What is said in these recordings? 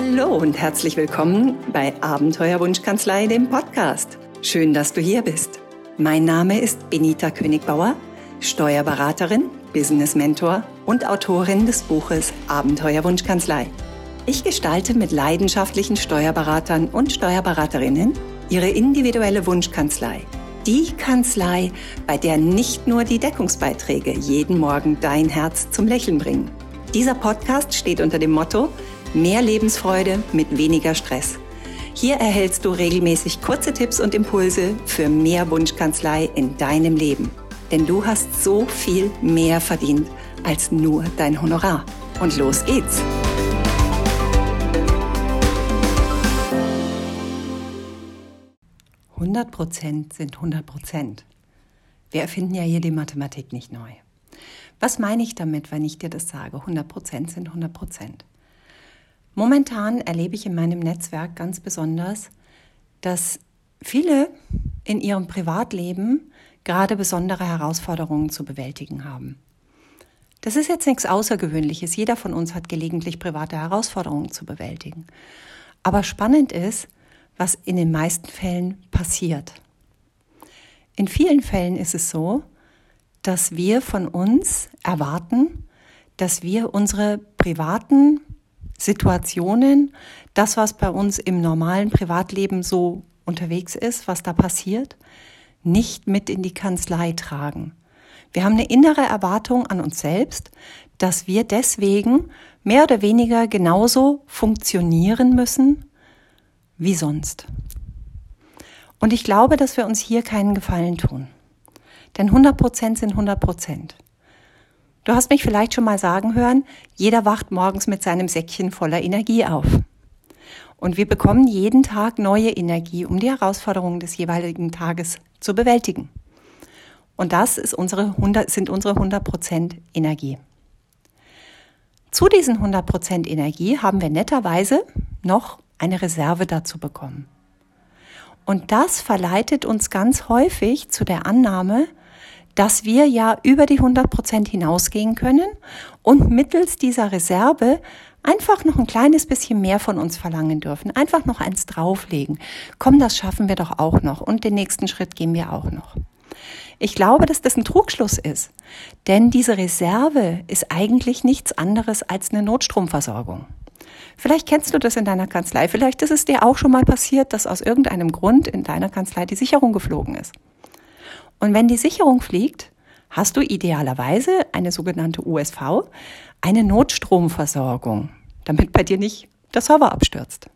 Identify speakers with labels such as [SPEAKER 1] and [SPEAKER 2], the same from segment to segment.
[SPEAKER 1] Hallo und herzlich willkommen bei Abenteuerwunschkanzlei, dem Podcast. Schön, dass du hier bist. Mein Name ist Benita Königbauer, Steuerberaterin, Business Mentor und Autorin des Buches Abenteuerwunschkanzlei. Ich gestalte mit leidenschaftlichen Steuerberatern und Steuerberaterinnen ihre individuelle Wunschkanzlei. Die Kanzlei, bei der nicht nur die Deckungsbeiträge jeden Morgen dein Herz zum Lächeln bringen. Dieser Podcast steht unter dem Motto: Mehr Lebensfreude mit weniger Stress. Hier erhältst du regelmäßig kurze Tipps und Impulse für mehr Wunschkanzlei in deinem Leben. Denn du hast so viel mehr verdient als nur dein Honorar. Und los geht's! „100% sind 100%. Wir erfinden ja hier die Mathematik nicht neu. Was meine ich damit, wenn ich dir das sage? 100% sind 100%. Momentan erlebe ich in meinem Netzwerk ganz besonders, dass viele in ihrem Privatleben gerade besondere Herausforderungen zu bewältigen haben. Das ist jetzt nichts Außergewöhnliches. Jeder von uns hat gelegentlich private Herausforderungen zu bewältigen. Aber spannend ist, was in den meisten Fällen passiert. In vielen Fällen ist es so, dass wir von uns erwarten, dass wir unsere privaten Situationen, das, was bei uns im normalen Privatleben so unterwegs ist, was da passiert, nicht mit in die Kanzlei tragen. Wir haben eine innere Erwartung an uns selbst, dass wir deswegen mehr oder weniger genauso funktionieren müssen wie sonst. Und ich glaube, dass wir uns hier keinen Gefallen tun. Denn 100% sind 100%. Du hast mich vielleicht schon mal sagen hören, jeder wacht morgens mit seinem Säckchen voller Energie auf. Und wir bekommen jeden Tag neue Energie, um die Herausforderungen des jeweiligen Tages zu bewältigen. Und das sind unsere 100% Energie. Zu diesen 100% Energie haben wir netterweise noch eine Reserve dazu bekommen. Und das verleitet uns ganz häufig zu der Annahme, dass wir ja über die 100% hinausgehen können und mittels dieser Reserve einfach noch ein kleines bisschen mehr von uns verlangen dürfen, einfach noch eins drauflegen. Komm, das schaffen wir doch auch noch und den nächsten Schritt gehen wir auch noch. Ich glaube, dass das ein Trugschluss ist, denn diese Reserve ist eigentlich nichts anderes als eine Notstromversorgung. Vielleicht kennst du das in deiner Kanzlei, vielleicht ist es dir auch schon mal passiert, dass aus irgendeinem Grund in deiner Kanzlei die Sicherung geflogen ist. Und wenn die Sicherung fliegt, hast du idealerweise eine sogenannte USV, eine Notstromversorgung, damit bei dir nicht der Server abstürzt.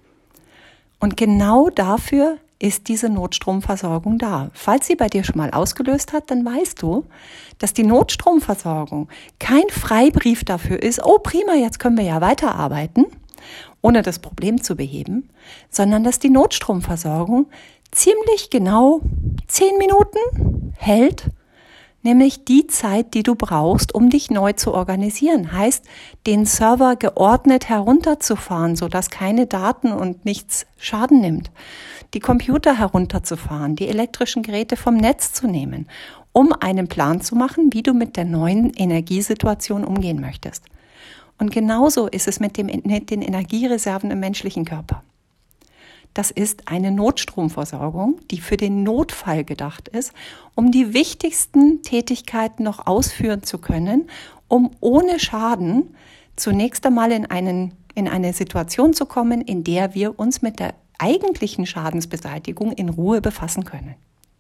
[SPEAKER 1] Und genau dafür ist diese Notstromversorgung da. Falls sie bei dir schon mal ausgelöst hat, dann weißt du, dass die Notstromversorgung kein Freibrief dafür ist, oh prima, jetzt können wir ja weiterarbeiten, ohne das Problem zu beheben, sondern dass die Notstromversorgung ziemlich genau 10 Minuten hält, nämlich die Zeit, die du brauchst, um dich neu zu organisieren. Heißt, den Server geordnet herunterzufahren, sodass keine Daten und nichts Schaden nimmt. Die Computer herunterzufahren, die elektrischen Geräte vom Netz zu nehmen, um einen Plan zu machen, wie du mit der neuen Energiesituation umgehen möchtest. Und genauso ist es mit den Energiereserven im menschlichen Körper. Das ist eine Notstromversorgung, die für den Notfall gedacht ist, um die wichtigsten Tätigkeiten noch ausführen zu können, um ohne Schaden zunächst einmal in eine Situation zu kommen, in der wir uns mit der eigentlichen Schadensbeseitigung in Ruhe befassen können.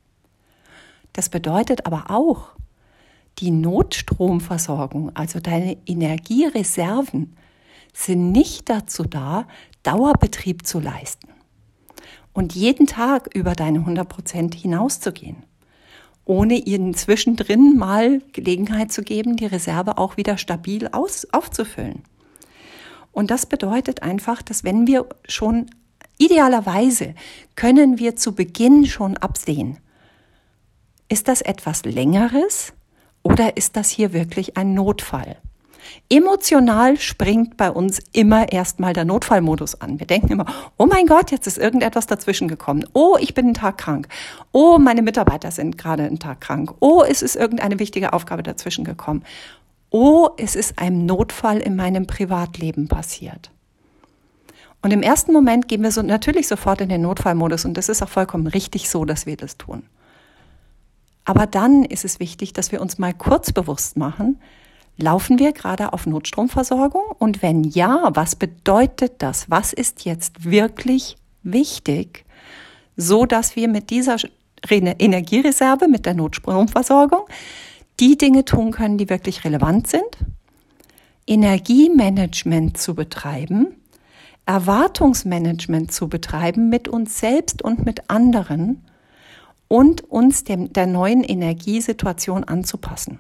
[SPEAKER 1] Das bedeutet aber auch, die Notstromversorgung, also deine Energiereserven, sind nicht dazu da, Dauerbetrieb zu leisten und jeden Tag über deine 100% hinauszugehen, ohne ihnen zwischendrin mal Gelegenheit zu geben, die Reserve auch wieder stabil aufzufüllen. Und das bedeutet einfach, dass wenn wir schon idealerweise können wir zu Beginn schon absehen, ist das etwas Längeres oder ist das hier wirklich ein Notfall? Emotional springt bei uns immer erstmal der Notfallmodus an. Wir denken immer, oh mein Gott, jetzt ist irgendetwas dazwischen gekommen. Oh, ich bin einen Tag krank. Oh, meine Mitarbeiter sind gerade einen Tag krank. Oh, es ist irgendeine wichtige Aufgabe dazwischen gekommen. Oh, es ist ein Notfall in meinem Privatleben passiert. Und im ersten Moment gehen wir natürlich sofort in den Notfallmodus und das ist auch vollkommen richtig so, dass wir das tun. Aber dann ist es wichtig, dass wir uns mal kurz bewusst machen, laufen wir gerade auf Notstromversorgung? Und wenn ja, was bedeutet das? Was ist jetzt wirklich wichtig, so dass wir mit dieser Energiereserve, mit der Notstromversorgung, die Dinge tun können, die wirklich relevant sind, Energiemanagement zu betreiben, Erwartungsmanagement zu betreiben mit uns selbst und mit anderen und uns der neuen Energiesituation anzupassen.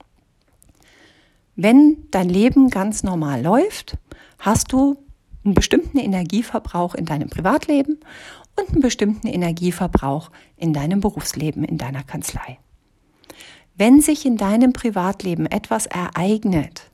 [SPEAKER 1] Wenn dein Leben ganz normal läuft, hast du einen bestimmten Energieverbrauch in deinem Privatleben und einen bestimmten Energieverbrauch in deinem Berufsleben, in deiner Kanzlei. Wenn sich in deinem Privatleben etwas ereignet,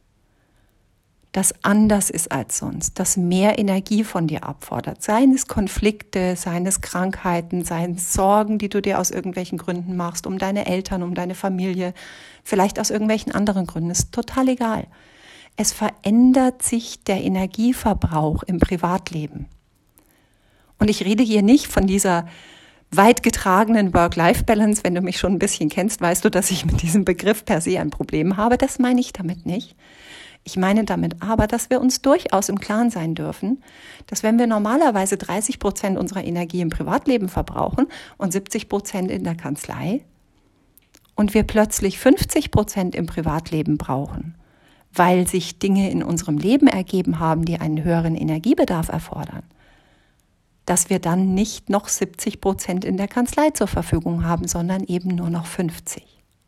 [SPEAKER 1] das anders ist als sonst, das mehr Energie von dir abfordert, seien es Konflikte, seien es Krankheiten, seien es Sorgen, die du dir aus irgendwelchen Gründen machst, um deine Eltern, um deine Familie, vielleicht aus irgendwelchen anderen Gründen, ist total egal. Es verändert sich der Energieverbrauch im Privatleben. Und ich rede hier nicht von dieser weit getragenen Work-Life-Balance. Wenn du mich schon ein bisschen kennst, weißt du, dass ich mit diesem Begriff per se ein Problem habe. Das meine ich damit nicht. Ich meine damit aber, dass wir uns durchaus im Klaren sein dürfen, dass wenn wir normalerweise 30% unserer Energie im Privatleben verbrauchen und 70% in der Kanzlei und wir plötzlich 50% im Privatleben brauchen, weil sich Dinge in unserem Leben ergeben haben, die einen höheren Energiebedarf erfordern, dass wir dann nicht noch 70% in der Kanzlei zur Verfügung haben, sondern eben nur noch 50%.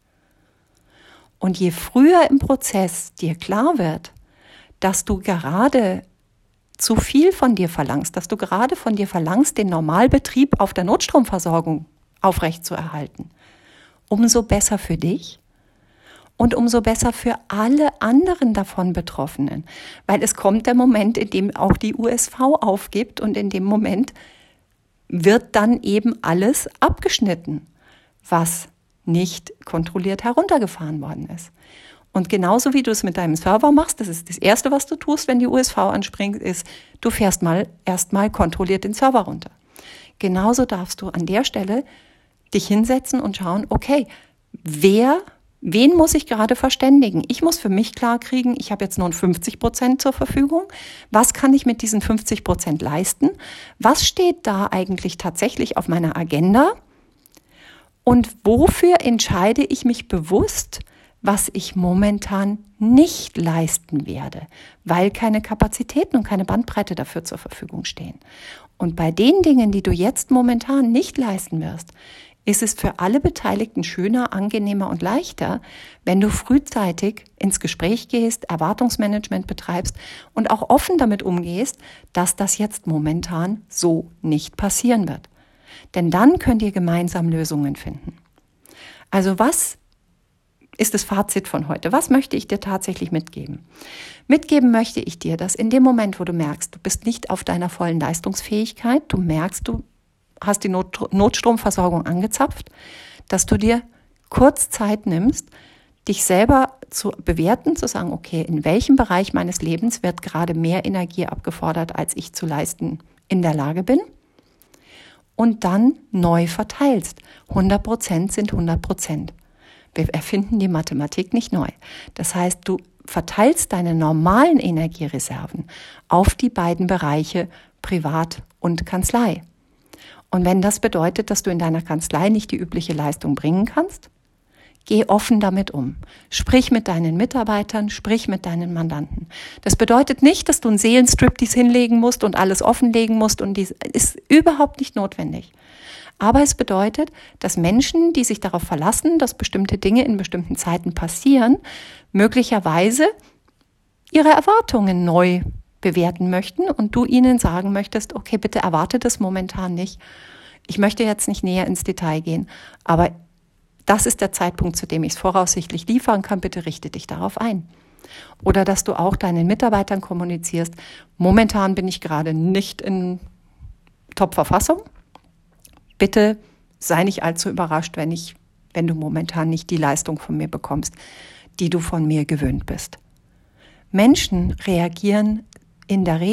[SPEAKER 1] Und je früher im Prozess dir klar wird, dass du gerade zu viel von dir verlangst, dass du gerade von dir verlangst, den Normalbetrieb auf der Notstromversorgung aufrechtzuerhalten, umso besser für dich und umso besser für alle anderen davon Betroffenen. Weil es kommt der Moment, in dem auch die USV aufgibt und in dem Moment wird dann eben alles abgeschnitten, was nicht kontrolliert heruntergefahren worden ist. Und genauso wie du es mit deinem Server machst, das ist das Erste, was du tust, wenn die USV anspringt, ist, du fährst erstmal kontrolliert den Server runter. Genauso darfst du an der Stelle dich hinsetzen und schauen, okay, wen muss ich gerade verständigen? Ich muss für mich klar kriegen, ich habe jetzt nur 50% zur Verfügung. Was kann ich mit diesen 50% leisten? Was steht da eigentlich tatsächlich auf meiner Agenda? Und wofür entscheide ich mich bewusst, was ich momentan nicht leisten werde, weil keine Kapazitäten und keine Bandbreite dafür zur Verfügung stehen. Und bei den Dingen, die du jetzt momentan nicht leisten wirst, ist es für alle Beteiligten schöner, angenehmer und leichter, wenn du frühzeitig ins Gespräch gehst, Erwartungsmanagement betreibst und auch offen damit umgehst, dass das jetzt momentan so nicht passieren wird. Denn dann könnt ihr gemeinsam Lösungen finden. Also was ist das Fazit von heute? Was möchte ich dir tatsächlich mitgeben? Mitgeben möchte ich dir, dass in dem Moment, wo du merkst, du bist nicht auf deiner vollen Leistungsfähigkeit, du merkst, du hast die Notstromversorgung angezapft, dass du dir kurz Zeit nimmst, dich selber zu bewerten, zu sagen, okay, in welchem Bereich meines Lebens wird gerade mehr Energie abgefordert, als ich zu leisten in der Lage bin? Und dann neu verteilst. 100% sind 100%. Wir erfinden die Mathematik nicht neu. Das heißt, du verteilst deine normalen Energiereserven auf die beiden Bereiche Privat und Kanzlei. Und wenn das bedeutet, dass du in deiner Kanzlei nicht die übliche Leistung bringen kannst, geh offen damit um. Sprich mit deinen Mitarbeitern, sprich mit deinen Mandanten. Das bedeutet nicht, dass du einen Seelenstriptease hinlegen musst und alles offenlegen musst und dies ist überhaupt nicht notwendig. Aber es bedeutet, dass Menschen, die sich darauf verlassen, dass bestimmte Dinge in bestimmten Zeiten passieren, möglicherweise ihre Erwartungen neu bewerten möchten und du ihnen sagen möchtest, okay, bitte erwarte das momentan nicht. Ich möchte jetzt nicht näher ins Detail gehen, aber das ist der Zeitpunkt, zu dem ich es voraussichtlich liefern kann. Bitte richte dich darauf ein. Oder dass du auch deinen Mitarbeitern kommunizierst, momentan bin ich gerade nicht in Top-Verfassung. Bitte sei nicht allzu überrascht, wenn du momentan nicht die Leistung von mir bekommst, die du von mir gewöhnt bist. Menschen reagieren in der Regel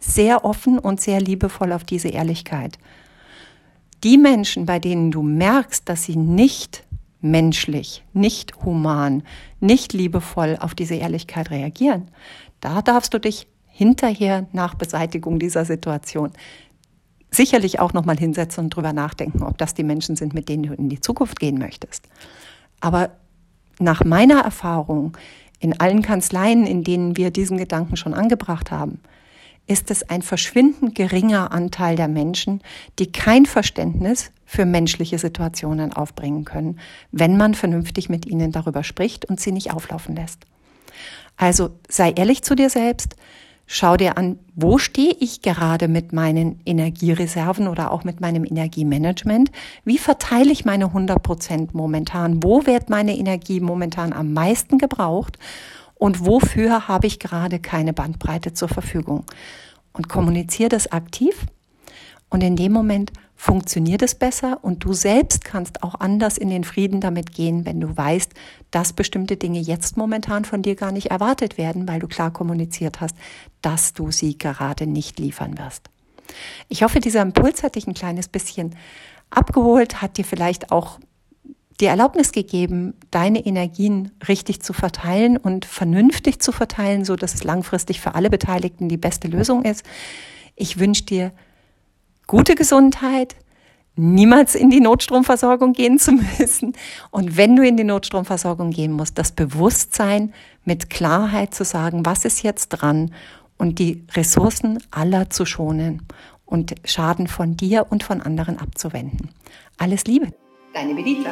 [SPEAKER 1] sehr offen und sehr liebevoll auf diese Ehrlichkeit. Die Menschen, bei denen du merkst, dass sie nicht menschlich, nicht human, nicht liebevoll auf diese Ehrlichkeit reagieren, da darfst du dich hinterher nach Beseitigung dieser Situation sicherlich auch nochmal hinsetzen und drüber nachdenken, ob das die Menschen sind, mit denen du in die Zukunft gehen möchtest. Aber nach meiner Erfahrung in allen Kanzleien, in denen wir diesen Gedanken schon angebracht haben, ist es ein verschwindend geringer Anteil der Menschen, die kein Verständnis für menschliche Situationen aufbringen können, wenn man vernünftig mit ihnen darüber spricht und sie nicht auflaufen lässt. Also sei ehrlich zu dir selbst, schau dir an, wo stehe ich gerade mit meinen Energiereserven oder auch mit meinem Energiemanagement? Wie verteile ich meine 100% momentan? Wo wird meine Energie momentan am meisten gebraucht? Und wofür habe ich gerade keine Bandbreite zur Verfügung? Und kommuniziere das aktiv. Und in dem Moment funktioniert es besser und du selbst kannst auch anders in den Frieden damit gehen, wenn du weißt, dass bestimmte Dinge jetzt momentan von dir gar nicht erwartet werden, weil du klar kommuniziert hast, dass du sie gerade nicht liefern wirst. Ich hoffe, dieser Impuls hat dich ein kleines bisschen abgeholt, hat dir vielleicht auch die Erlaubnis gegeben, deine Energien richtig zu verteilen und vernünftig zu verteilen, so dass es langfristig für alle Beteiligten die beste Lösung ist. Ich wünsche dir gute Gesundheit, niemals in die Notstromversorgung gehen zu müssen. Und wenn du in die Notstromversorgung gehen musst, das Bewusstsein mit Klarheit zu sagen, was ist jetzt dran und die Ressourcen aller zu schonen und Schaden von dir und von anderen abzuwenden. Alles Liebe. Deine Benita.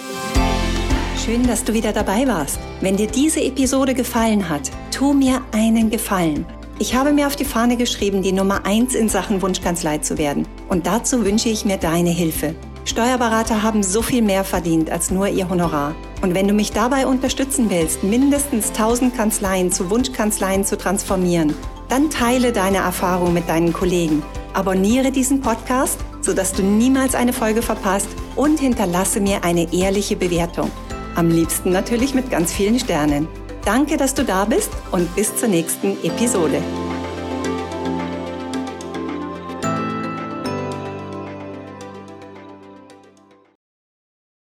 [SPEAKER 1] Schön, dass du wieder dabei warst. Wenn dir diese Episode gefallen hat, tu mir einen Gefallen. Ich habe mir auf die Fahne geschrieben, die Nummer 1 in Sachen Wunschkanzlei zu werden. Und dazu wünsche ich mir deine Hilfe. Steuerberater haben so viel mehr verdient als nur ihr Honorar. Und wenn du mich dabei unterstützen willst, mindestens 1000 Kanzleien zu Wunschkanzleien zu transformieren, dann teile deine Erfahrung mit deinen Kollegen. Abonniere diesen Podcast, sodass du niemals eine Folge verpasst und hinterlasse mir eine ehrliche Bewertung. Am liebsten natürlich mit ganz vielen Sternen. Danke, dass du da bist und bis zur nächsten Episode.